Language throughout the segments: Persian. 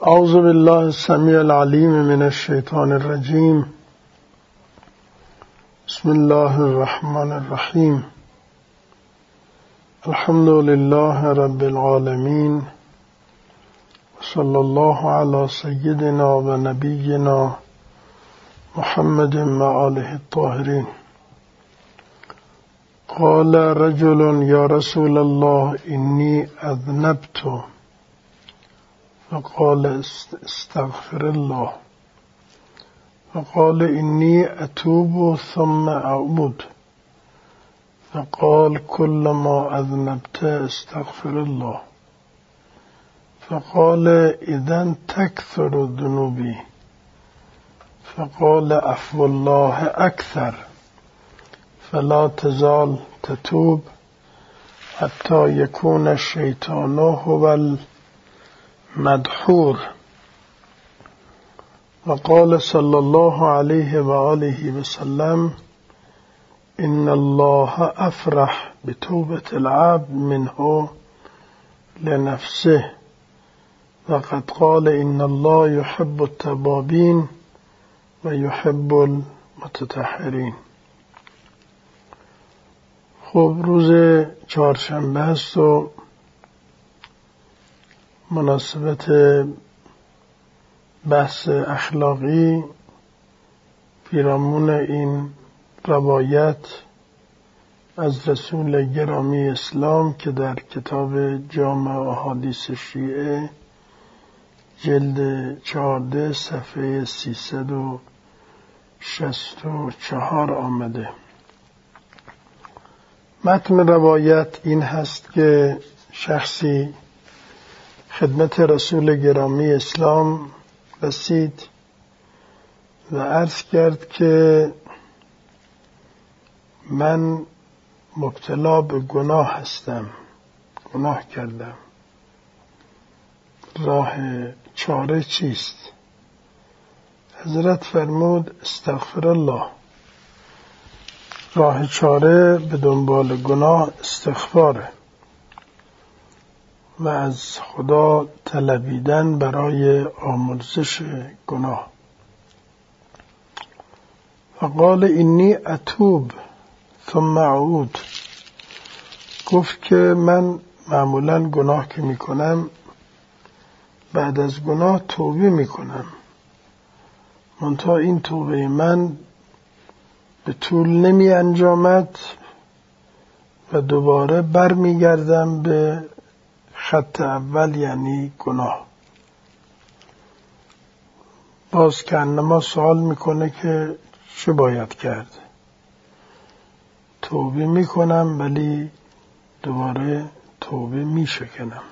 اعوذ بالله السمیع العلیم من الشیطان الرجیم. بسم الله الرحمن الرحیم. الحمد لله رب العالمین، صلی الله علی سیدنا و نبینا محمد و آله الطاهرین. قال رجل یا رسول الله انی اذنبت، فقال استغفر الله، فقال إني أتوب ثم أعود، فقال كلما أذنبت استغفر الله، فقال إذن تكثر ذنوبي، فقال عفو الله أكثر، فلا تزال تتوب حتى يكون الشيطان هو مدحور. وقال صلى الله عليه وآله وسلم إن الله أفرح بتوبة العبد منه لنفسه، وقد قال إن الله يحب التوابين ويحب المتطهرين. خب روز چهارشنبه است و مناسبت بحث اخلاقی پیرامون این روایت از رسول گرامی اسلام که در کتاب جامع احادیث شیعه جلد 14 صفحه 364 آمده. متن روایت این هست که شخصی خدمت رسول گرامی اسلام رسید و عرض کرد که من مبتلا به گناه هستم، گناه کردم، راه چاره چیست؟ حضرت فرمود استغفر الله. راه چاره به دنبال گناه استغفاره و از خدا طلبیدن برای آمرزش گناه. فقال اینی اتوب ثم اعود. گفت که من معمولا گناه که میکنم بعد از گناه توبه میکنم، منتها این توبه من به طول نمی انجامد و دوباره برمیگردم به خط اول، یعنی گناه. باز که انما سوال میکنه که چه باید کرد؟ توبه میکنم ولی دوباره توبه میشکنم.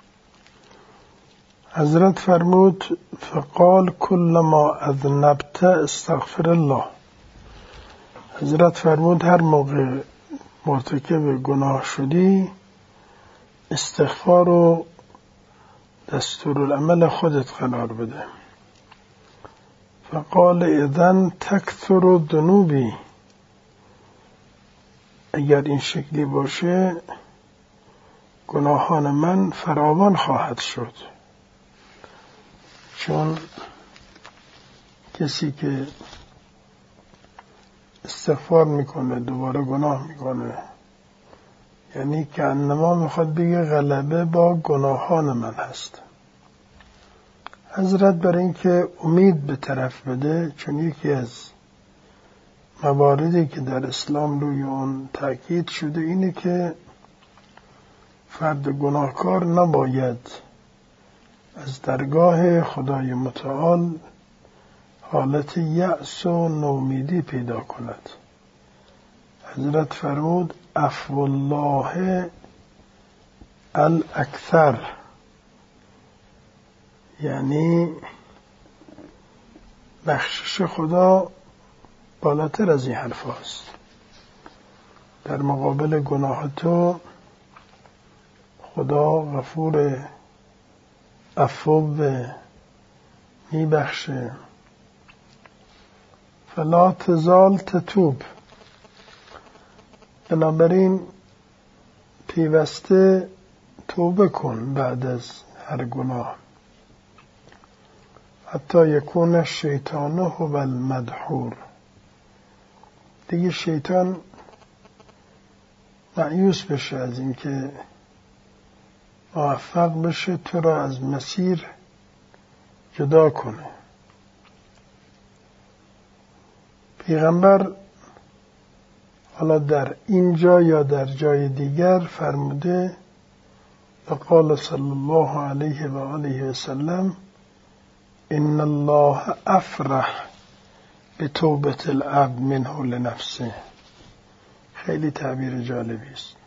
حضرت فرمود فقال كلما اذنبت استغفر الله. حضرت فرمود هر موقع مرتکب گناه شدی استغفار رو دستورالعمل خودت قرار بده. فقال اذن تکثر ذنوبی. اگر این شکلی باشه گناهان من فراوان خواهد شد، چون کسی که استغفار میکنه دوباره گناه میکنه یعنی که انما میخواد بگه غلبه با گناهان من هست. حضرت برای اینکه امید به طرف بده، چون یکی از مواردی که در اسلام روی اون تاکید شده اینه که فرد گناهکار نباید از درگاه خدای متعال حالت یأس و نومیدی پیدا کند. حضرت فرمود عفو الله الاکثر، یعنی بخشش خدا بالاتر از این حرف هست. در مقابل گناه تو خدا غفور عفو میبخشه. فلا تزال تتوب. بنابراین پیوسته توبه کن بعد از هر گناه. حتی یکون الشیطان هو المدحور. دیگه شیطان مایوس بشه از اینکه موفق بشه تو را از مسیر جدا کنه. پیغمبر حالا در اینجا یا در جای دیگر فرموده و قال صلی الله علیه و آله و سلم ان الله افرح بتوبة العبد منه لنفسه. خیلی تعبیر جالبی است.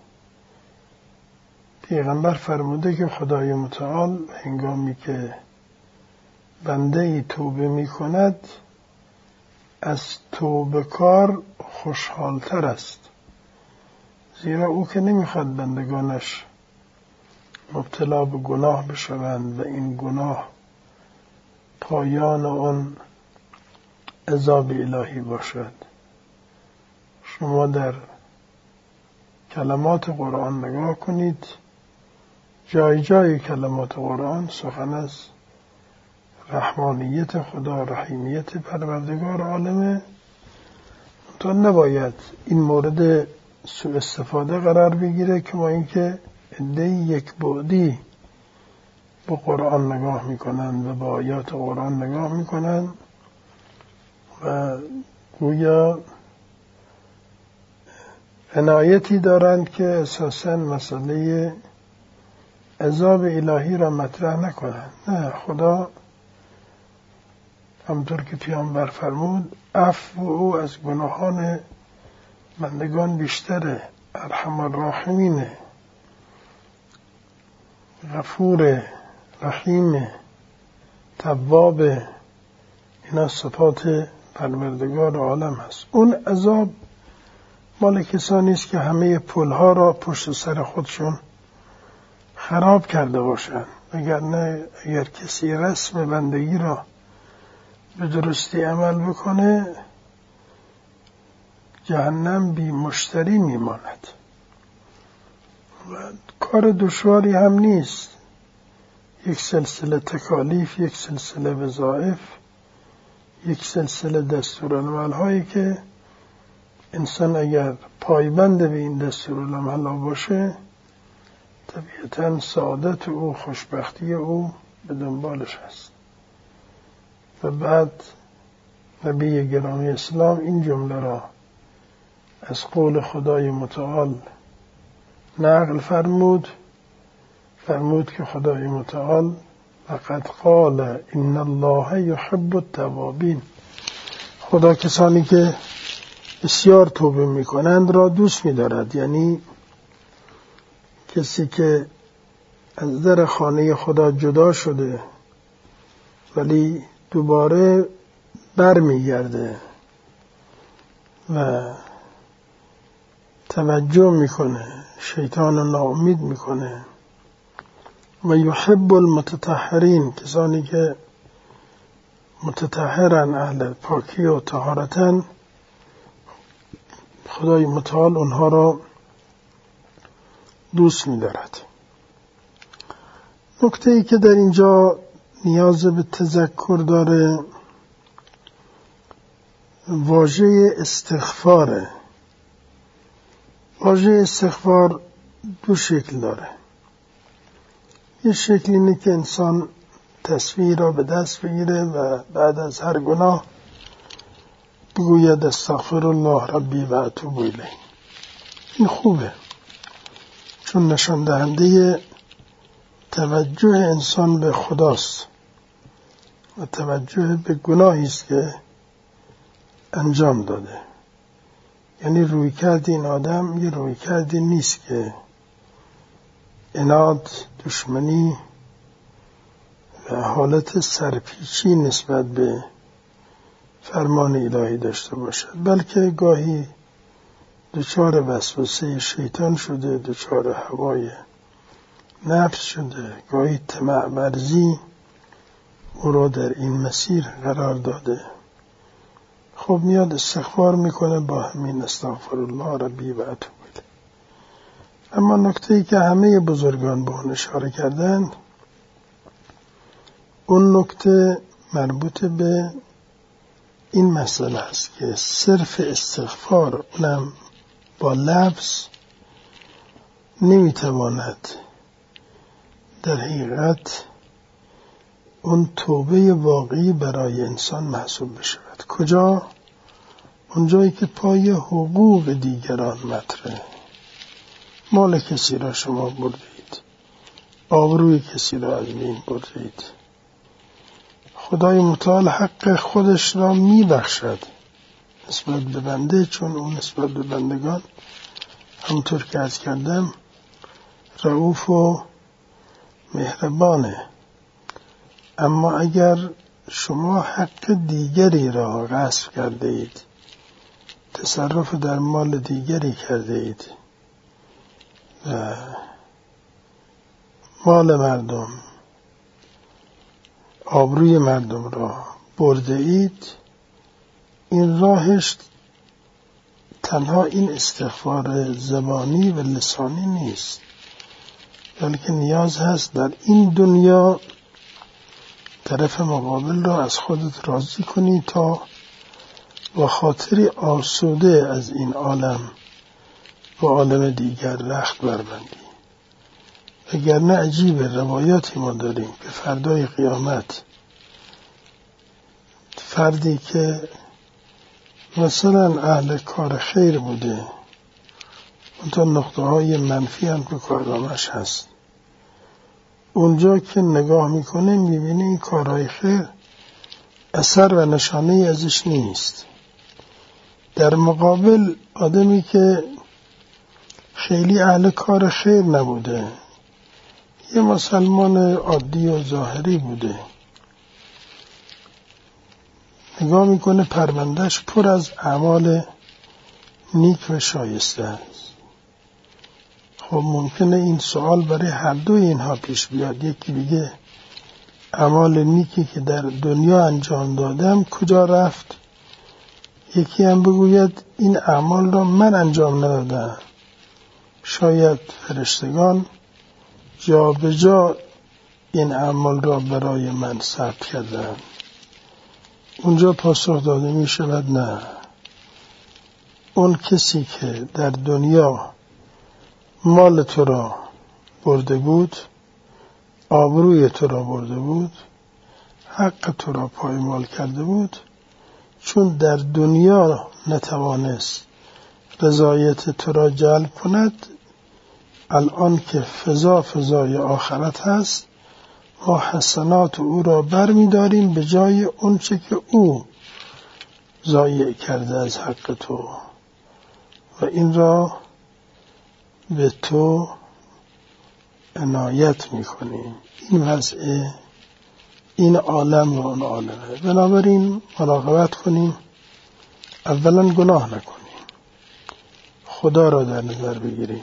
پیغمبر فرموده که خدای متعال هنگامی که بنده ای توبه می کند از توبه کار خوشحالتر است، زیرا او که نمیخواد بندگانش مبتلا به گناه بشوند و این گناه پایان آن عذاب الهی باشد. شما در کلمات قرآن نگاه کنید، جای جای کلمات قرآن سخن از رحمانیت خدا، رحیمیت پروردگار عالمه. تا نباید این مورد سوء استفاده قرار بگیره که ما اینکه عده‌ای یک بعدی به قرآن نگاه میکنن و به آیات قرآن نگاه میکنن و گویا عنایتی دارند که اساساً مسئله عذاب الهی را مطرح نکنند. نه، خدا همطور که پیامبر فرمود عفو او از گناهان بندگان بیشتره، ارحم الراحمینه، غفور رحیم، تواب. اینا صفات پروردگار عالم هست. اون عذاب مال کسانی است که همه پلها را پشت سر خودشون خراب کرده باشند، وگرنه اگر کسی رسم بندگی را به درستی عمل بکنه جهنم بی مشتری میماند و کار دشواری هم نیست. یک سلسله تکالیف، یک سلسله وظایف، یک سلسله دستورالعمل هایی که انسان اگر پایبند به این دستورالعمل ها باشه طبیعتاً سعادت او، خوشبختی او به دنبالش هست. و بعد نبی گرامی اسلام این جمله را از قول خدای متعال نقل فرمود که خدای متعال لقد قال ان الله يحب التوابین، خدا کسانی که بسیار توبه میکنند را دوست می‌دارد. یعنی کسی که از در خانه خدا جدا شده ولی دوباره برمیگرده و توجه میکنه، شیطان رو ناامید میکنه. و یحب المتطهرین، کسانی که متطهرن، اهل پاکی و طهارتن، خدای متعال اونها را دوست می‌دارد. نکته‌ای که در اینجا نیاز به تذکر داره واژه استغفاره. واژه استغفار دو شکل داره. یه شکل اینه که انسان تصویر را به دست بگیره و بعد از هر گناه بگوید استغفر الله ربی و اتوب الیه. این خوبه، چون نشان دهنده توجه انسان به خداست و توجه به گناهی است که انجام داده. یعنی روی کرد این آدم یه روی کردی نیست که عناد، دشمنی و حالت سرپیچی نسبت به فرمان الهی داشته باشد، بلکه گاهی دچار وسوسه شیطان شده، دچار هوای نفس شده، گاهی طمع ورزی او را در این مسیر قرار داده. خب میاد استغفار میکنه با همین استغفر الله ربی و اتوب الیه. اما نکته‌ای که همه بزرگان به اون اشاره کردند، اون نکته مربوط به این مسئله است که صرف استغفار اونم با لفظ نمیتواند در حقیقت اون توبه واقعی برای انسان محسوب بشود. کجا؟ اونجایی که پای حقوق دیگران مطرحه. مال کسی را شما بردید، آبروی کسی را از بین بردید. خدای متعال حق خودش را میبخشد نسبت به بنده، چون اون نسبت به بندگان همونطور که عرض کردم رؤوف و مهربانه. اما اگر شما حق دیگری را غصب کرده اید، تصرف در مال دیگری کرده اید و مال مردم، آبروی مردم را برده اید، این راهش تنها این استغفار زبانی و لسانی نیست، بلکه نیاز هست در این دنیا طرف مقابل را از خودت راضی کنی تا با خاطری آسوده از این عالم با عالم دیگر رخت بربندی. وگرنه عجیب روایاتی ما داریم که فردای قیامت فردی که مثلا اهل کار خیر بوده، اون تا نقطه های منفی هم که کارنامش هست، اونجا که نگاه میکنه میبینه این کارهای خیر اثر و نشانه ازش نیست. در مقابل آدمی که خیلی اهل کار خیر نبوده، یه مسلمان عادی و ظاهری بوده، نگاه میکنه پروندهش پر از اعمال نیک و شایسته است. خب ممکنه این سوال برای هر دوی اینها پیش بیاد. یکی بگه اعمال نیکی که در دنیا انجام دادم کجا رفت؟ یکی هم بگوید این اعمال را من انجام ندادم، شاید فرشتگان جا به جا این اعمال را برای من ثبت کردن. اونجا پاسخ داده می شود نه، اون کسی که در دنیا مال تو را برده بود، آبروی تو را برده بود، حق تو را پایمال کرده بود، چون در دنیا نتوانست رضایت تو را جلب کند، الان که فضای آخرت هست ما حسنات او را بر می داریم به جای اون چه که او ضایع کرده از حق تو و این را به تو عنایت می کنیم. این وضع این عالم و اون عالمه. بنابراین مراقبت کنیم، اولا گناه نکنیم، خدا را در نظر بگیریم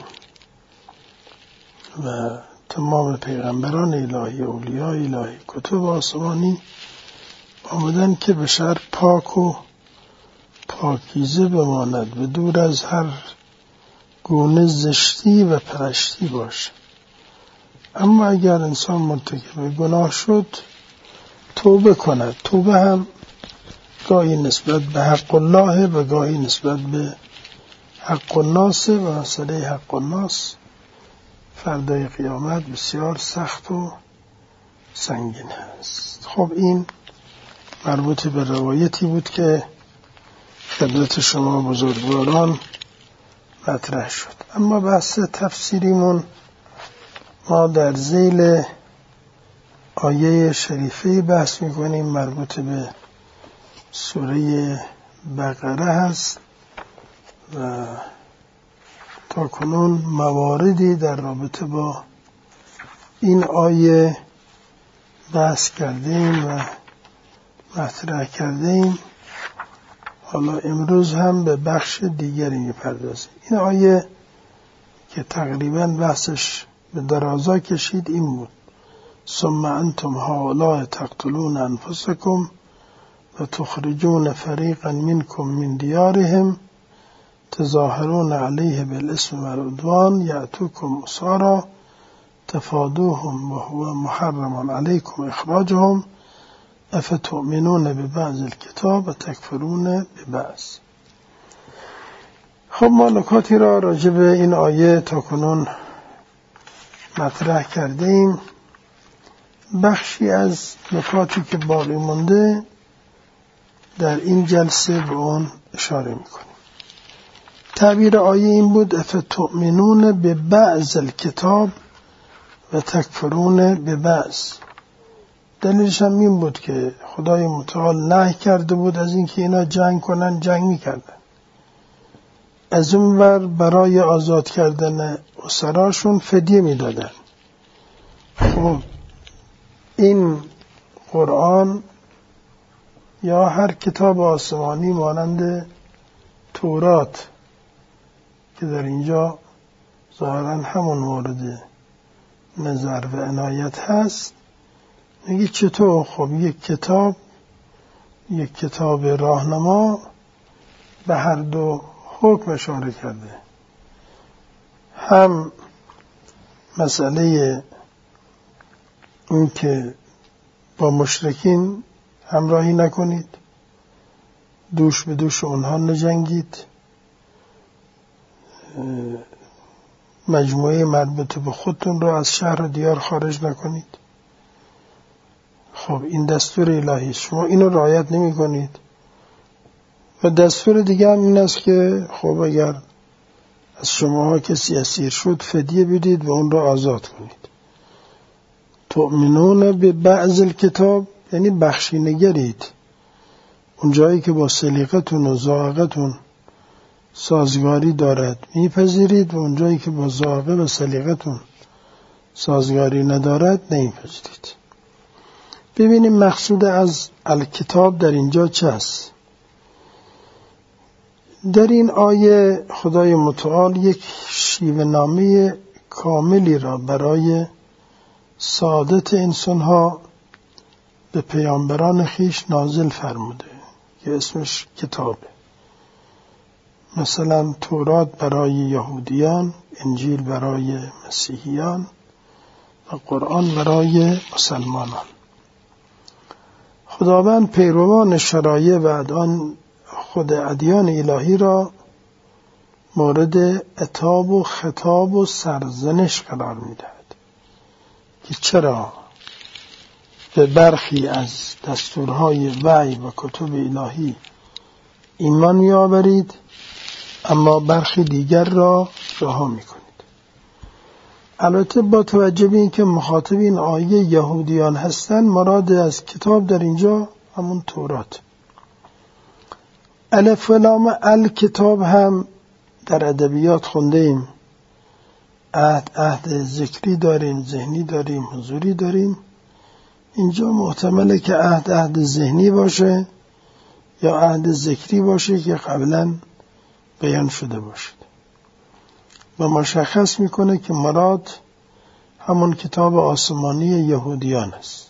و تمام پیغمبران الهی، اولیاء الهی، کتب آسمانی آمدن که بشر پاک و پاکیزه بماند و دور از هر گونه زشتی و پرشتی باشه. اما اگر انسان مرتکب گناه شد توبه کند. توبه هم گاهی نسبت به حق الله و گاهی نسبت به حق الناس و مسئله حق الناس فردای قیامت بسیار سخت و سنگین هست. خب این مربوط به روایتی بود که خدمت شما بزرگواران مطرح شد. اما بحث تفسیریمون ما در ذیل آیه شریفه بحث میکنیم مربوط به سوره بقره هست و تا کنون مواردی در رابطه با این آیه بحث کردیم و مطرح کردیم. حالا امروز هم به بخش دیگری میپردازیم. این آیه که تقریبا بحثش به درازا کشید این بود: ثم انتم هؤلاء تقتلون انفسکم و تخرجون فریقا منکم من دیارهم تظاهرون علیه بالاسم والعدوان یأتوکم اسارا تفادوهم و هو محرم علیکم اخراجهم افتؤمنون ببعض الکتاب و تکفرون ببعض. خب ما نکاتی را راجع به این آیه تا کنون مطرح کرده ایم. بخشی از نکاتی که باقی مونده در این جلسه به اون اشاره میکنیم. تعبیر آیه این بود افتؤمنون ببعض الکتاب و تکفرون ببعض. دلیلش هم این بود که خدای متعال نهی کرده بود از اینکه اینا جنگ کنن، جنگ میکردن. از اون ور برای آزاد کردن اسراشون فدیه میدادن. خب این قرآن یا هر کتاب آسمانی مانند تورات که در اینجا ظاهرا همون مورد نظر و عنایت هست، میگه چطور؟ خب یک کتاب راهنما به هر دو حکم اشاره کرده. هم مسئله این که با مشرکین همراهی نکنید، دوش به دوش اونها نجنگید، مجموعه مربوط به خودتون رو از شهر و دیار خارج نکنید. خب این دستور الهی است، شما اینو رعایت نمی کنید. و دستور دیگه هم این است که خب اگر از شماها کسی اسیر شد فدیه بدید و اون را آزاد کنید. تؤمنون به بعض الکتاب یعنی بخشینگرید، اون جایی که با سلیقتون و ذائقتون سازگاری دارد میپذیرید و اون جایی که با ذائقه و سلیقتون سازگاری ندارد نمیپذیرید. ببینیم مقصود از الکتاب در اینجا چه است. در این آیه خدای متعال یک شیوه نامه کاملی را برای سعادت انسانها به پیامبران خیش نازل فرموده که اسمش کتابه. مثلا تورات برای یهودیان، انجیل برای مسیحیان و قرآن برای مسلمانان. خداوند پیروان شرایع و خود ادیان الهی را مورد عتاب و خطاب و سرزنش قرار می‌دهد که چرا به برخی از دستورهای وحی و کتب الهی ایمان می‌آورید اما برخی دیگر را رها می‌کنید. البته با توجه به اینکه مخاطب این آیه یهودیان هستند، مراد از کتاب در اینجا همون تورات. الف و لام الکتاب هم در ادبیات خونده ایم. عهد ذکری داریم، ذهنی داریم، حضوری داریم. اینجا محتمله که عهد ذهنی باشه یا عهد ذکری باشه که قبلا بیان شده باشد و مشخص میکنه که مراد همون کتاب آسمانی یهودیان است.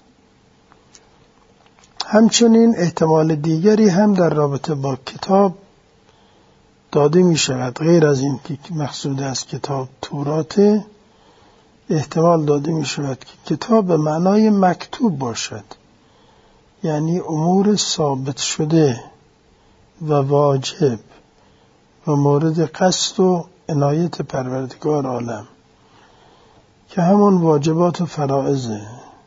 همچنین احتمال دیگری هم در رابطه با کتاب داده می شود، غیر از این که مقصود از کتاب تورات، احتمال داده می شود که کتاب به معنای مکتوب باشد، یعنی امور ثابت شده و واجب و مورد قصد و عنایت پروردگار عالم که همون واجبات و فرائضه.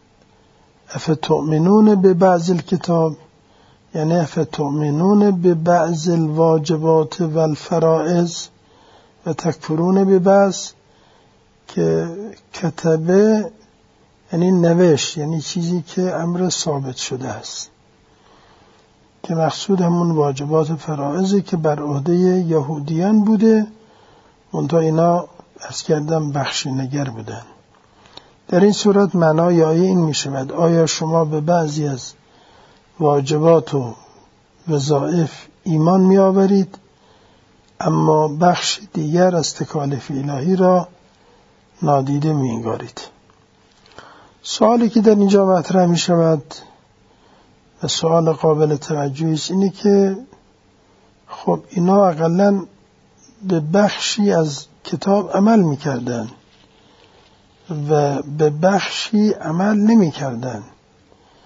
افتؤمنون به بعض الکتاب یعنی افتؤمنون به بعض الواجبات و الفرائض و تکفرون به بعض، که کتبه یعنی نوشت، یعنی چیزی که امر ثابت شده است، که مقصود همون واجبات و فرائضی که بر عهده یهودیان بوده، منتها اینا عرض کردم بخشینگر بودن. در این صورت معنای آیه این می شود: آیا شما به بعضی از واجبات و وظایف ایمان می آورید اما بخش دیگر از تکالیف الهی را نادیده می انگارید؟ سوالی که در اینجا مطرح می شود و سوال قابل توجهی است اینه که خب اینا اقلن به بخشی از کتاب عمل می کردن و به بخشی عمل نمی کردن.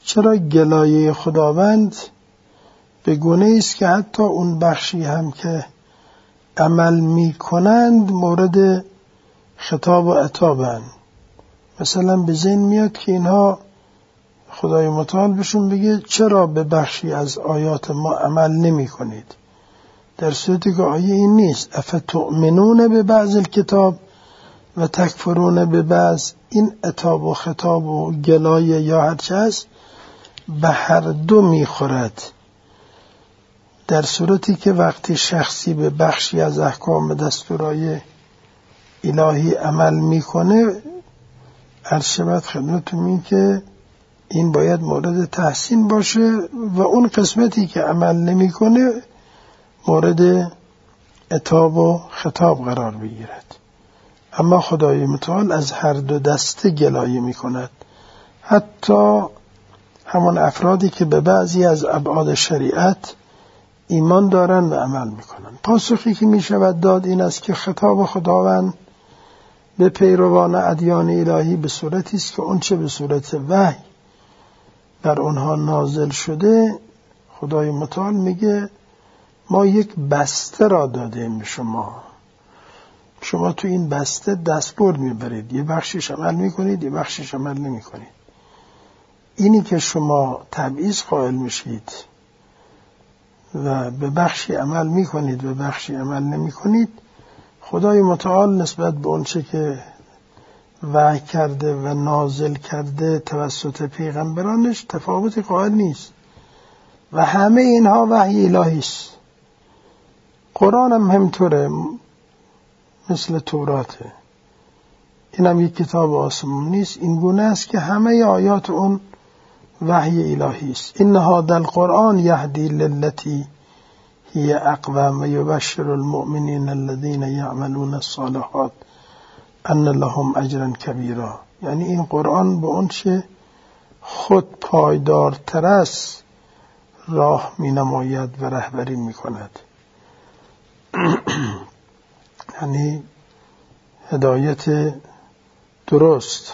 چرا گلایه خداوند به گونه است که حتی اون بخشی هم که عمل می کنند مورد خطاب و عتابند. مثلا به ذهن میاد که اینها خدای متعال بهشون بگه چرا به بخشی از آیات ما عمل نمی کنید، در صورتی که آیه این نیست. افتؤمنون به بعض الکتاب و تکفرون به بعض. این عتاب و خطاب و گلایه یا هرچه هست به هر دو میخورد، در صورتی که وقتی شخصی به بخشی از احکام دستورای الهی عمل میکنه، عرض شود خدمتتون این که این باید مورد تحسین باشه و اون قسمتی که عمل نمیکنه مورد عتاب و خطاب قرار بگیرد. اما خدای متعال از هر دو دسته گلایه میکند، حتی همون افرادی که به بعضی از ابعاد شریعت ایمان دارن و عمل میکنن. پاسخی که میشود داد این است که خطاب خداوند به پیروان ادیان الهی به صورتی است که اون چه به صورت وحی بر اونها نازل شده، خدای متعال میگه ما یک بسته را دادیم به شما تو این بسته دستبرد میبرید، یه بخشیش عمل میکنید، یه بخشیش عمل نمیکنید. اینی که شما تبعیض قائل میشید و به بخشی عمل میکنید و بخشی عمل نمیکنید، خدای متعال نسبت به اونچه که وحی کرده و نازل کرده توسط پیغمبرانش تفاوتی قائل نیست و همه اینها وحی الهی است. قرآن هم همطوره، مثل توراته، این هم یک کتاب آسمون نیست. این گونه است که همه آیات اون وحی الهی است. ان هذا القرآن یهدی للتی هی اقوم و یبشر المؤمنین الذین یعملون الصالحات ان لهم اجرا کبیرا. یعنی این قرآن به اون چه خود پایدارتر است راه می نماید و رهبری می کند. یعنی هدایت درست،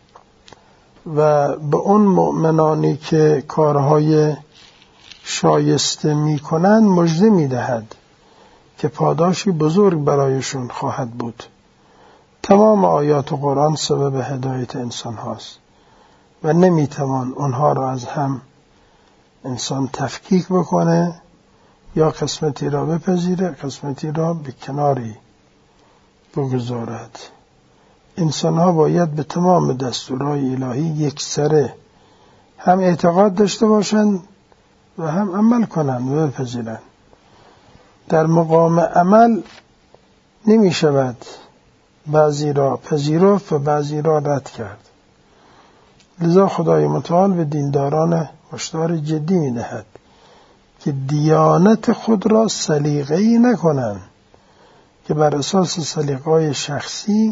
و به اون مؤمنانی که کارهای شایسته می کنند مژده می دهد که پاداشی بزرگ برایشون خواهد بود. تمام آیات قرآن سبب هدایت انسان هاست و نمی توان اونها را از هم انسان تفکیک بکنه یا قسمتی را بپذیره قسمتی را به کناری بگذارد. انسان ها باید به تمام دستورهای الهی یکسره هم اعتقاد داشته باشند و هم عمل کنند و بپذیرند. در مقام عمل نمی شود بعضی را پذیرفت و بعضی را رد کرد. لذا خدای متعال به دینداران هشدار جدی می دهد که دیانت خود را سلیقه‌ای نکنند که بر اساس سلیقه‌های شخصی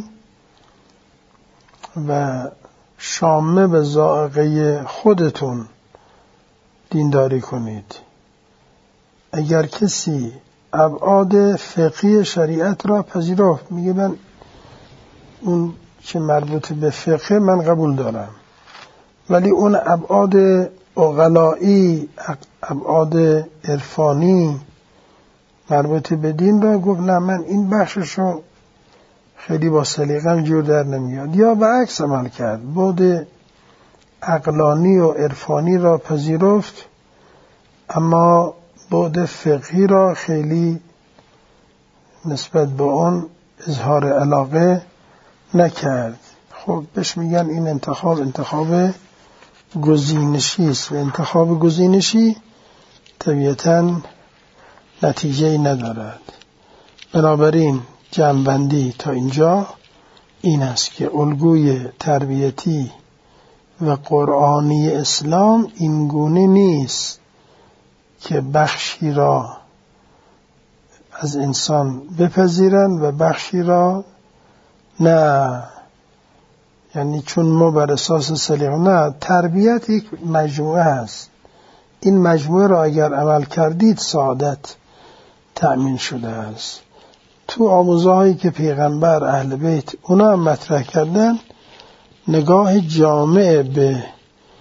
و شامه به ذائقه خودتون دینداری کنید. اگر کسی ابعاد فقهی شریعت را پذیرفت، میگه من اون که مربوط به فقه من قبول دارم، ولی اون ابعاد عقلائی، ابعاد عرفانی مربوط به دین را گفت نه من این بخششو خیلی با سلیقه‌ام جور در نمیاد، یا به عکس عمل کرد، بعد عقلانی و عرفانی را پذیرفت اما بعد فقهی را خیلی نسبت به اون اظهار علاقه نکرد. خب بهش میگن این انتخاب گزینشی است و انتخاب گزینشی طبیعتاً نتیجه‌ای ندارد. بنابراین جمع‌بندی تا اینجا این است که الگوی تربیتی و قرآنی اسلام این گونه نیست که بخشی را از انسان بپذیرند و بخشی را نه. یعنی چون ما بر اساس سلیقه، نه، تربیت یک مجموعه است. این مجموعه را اگر عمل کردید سعادت تأمین شده است. تو آموزهایی که پیغمبر اهل بیت اونا هم مطرح کردن، نگاه جامع به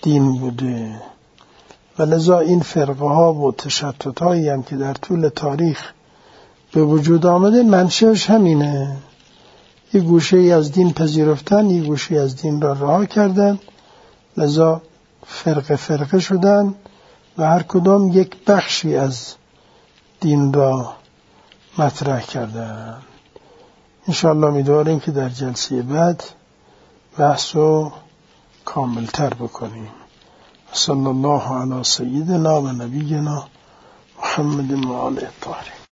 دین بوده و لذا این فرقه ها و تشتت هایی هم که در طول تاریخ به وجود آمده منشأش همینه. یک گوشه ای از دین پذیرفتن، یک گوشه از دین را رها کردن، لذا فرقه فرقه شدن و هر کدام یک بخشی از دین را مطرح کردن. انشاءالله امیدواریم که در جلسه بعد بحث رو کاملتر بکنیم. صلی الله علی سیدنا و نبینا محمد و آله الطاهرین.